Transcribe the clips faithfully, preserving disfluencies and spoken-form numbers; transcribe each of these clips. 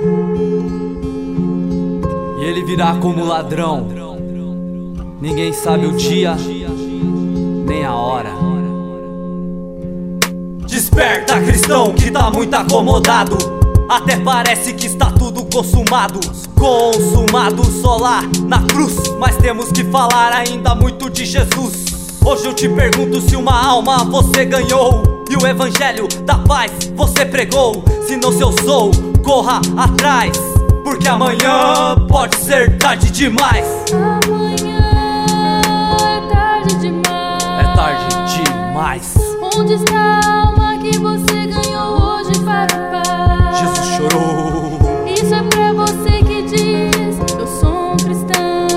E ele virá como ladrão. Ninguém sabe o dia, nem a hora. Desperta, cristão, que tá muito acomodado. Até parece que está tudo consumado. Consumado só lá na cruz. Mas temos que falar ainda muito de Jesus. Hoje eu te pergunto se uma alma você ganhou e o evangelho da paz você pregou. Se não se eu sou, corra atrás, porque amanhã pode ser tarde demais. Amanhã é tarde demais. É tarde demais. Onde está a alma que você ganhou hoje para o Pai? Jesus chorou. Isso é pra você que diz: eu sou um cristão.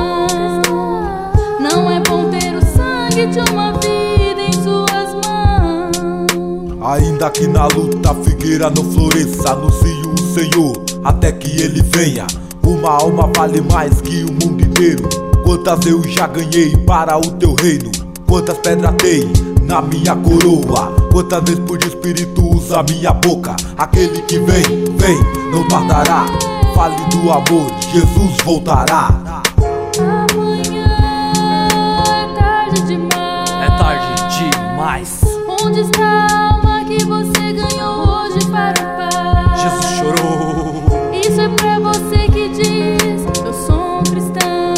Não é bom ter o sangue de uma vida em suas mãos. Ainda que na luta a figueira não floresça, anuncio o Senhor até que Ele venha. Uma alma vale mais que o mundo inteiro. Quantas eu já ganhei para o teu reino? Quantas pedras tem na minha coroa? Quantas vezes por Espírito usa minha boca? Aquele que vem, vem, não tardará. Fale do amor, Jesus voltará. Amanhã é tarde demais. É tarde demais. Onde está a alma que você ganhou hoje para o Pai? Jesus chorou. Isso é pra você que diz: eu sou um cristão.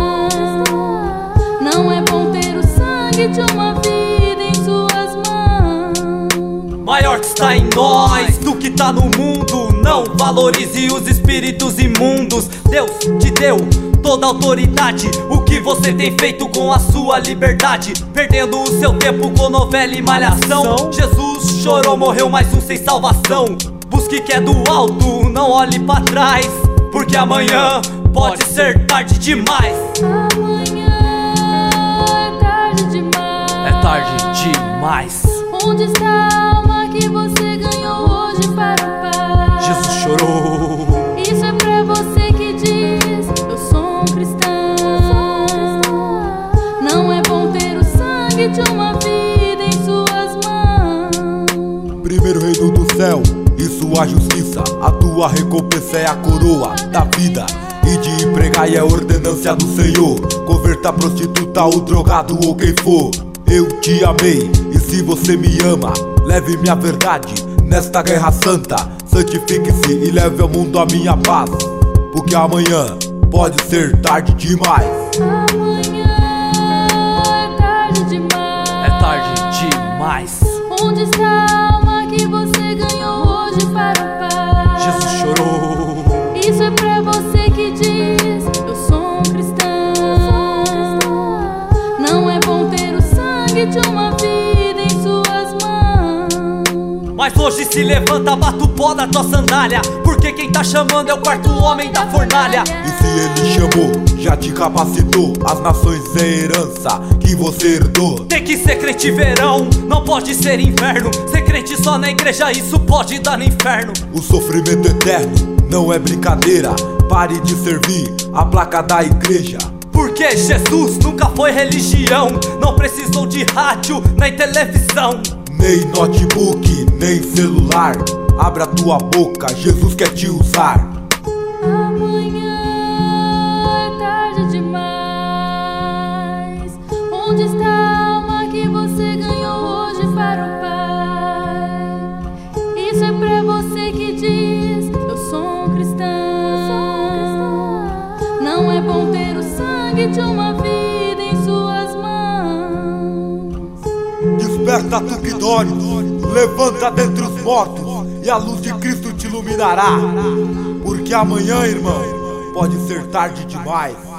Não é bom ter o sangue de uma vida em suas mãos. Maior que está em nós do que está no mundo. Não valorize os espíritos imundos. Deus te deu toda a autoridade. O que você tem feito com a sua liberdade? Perdendo o seu tempo com novela e malhação. Jesus chorou, morreu mais um sem salvação. Busque que é do alto, não olhe pra trás, porque amanhã pode ser tarde demais. Amanhã é tarde demais. É tarde demais. Onde está a alma que você ganhou hoje para o Pai? Jesus chorou. Isso é pra você que diz: eu sou um cristão. Não é bom ter o sangue de uma vida em suas mãos. Primeiro reino do céu e sua justiça, a tua recompensa é a coroa da vida. E de pregar é a ordenância do Senhor. Converta a prostituta, o drogado ou quem for. Eu te amei, e se você me ama, leve minha verdade nesta guerra santa. Santifique-se e leve ao mundo a minha paz, porque amanhã pode ser tarde demais. Amanhã é tarde demais. É tarde demais. Onde está a alma que você ganhou hoje para o Pai? Jesus chorou. Isso é pra você que diz: eu sou um cristão. Não é bom ter o sangue de uma vida em suas mãos. Mas hoje se levanta, bata o pó da tua sandália, porque quem tá chamando é o quarto homem da fornalha. E se Ele chamou, já te capacitou. As nações é herança que você herdou. Tem que ser crente verão, não pode ser inverno. Ser crente só na igreja, isso pode dar no inferno. O sofrimento eterno não é brincadeira. Pare de servir a placa da igreja. Porque Jesus nunca foi religião. Não precisou de rádio nem televisão, nem notebook, nem celular. Abra tua boca, Jesus quer te usar. Amanhã é tarde demais. Onde está a alma que você ganhou hoje para o Pai? Isso é pra você que diz: eu sou um cristão. Não é bom ter o sangue de uma vida em suas mãos. Desperta tu que dorme, levanta dentre os mortos, e a luz de Cristo te iluminará. Porque amanhã, irmão, pode ser tarde demais.